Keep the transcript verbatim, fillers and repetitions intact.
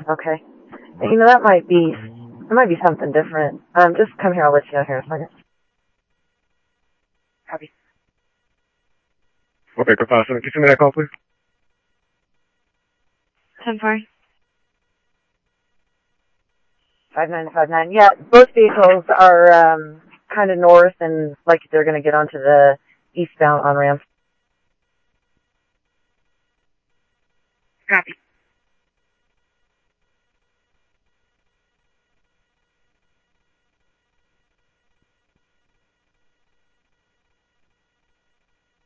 Okay. You know, that might be, that might be something different. Um, just come here, I'll let you know here in a second. Copy. Okay, go fast. Can you send me that call, please? ten four. five nine five nine. Yeah, both vehicles are um, kind of north and like they're going to get onto the eastbound on ramp. Copy.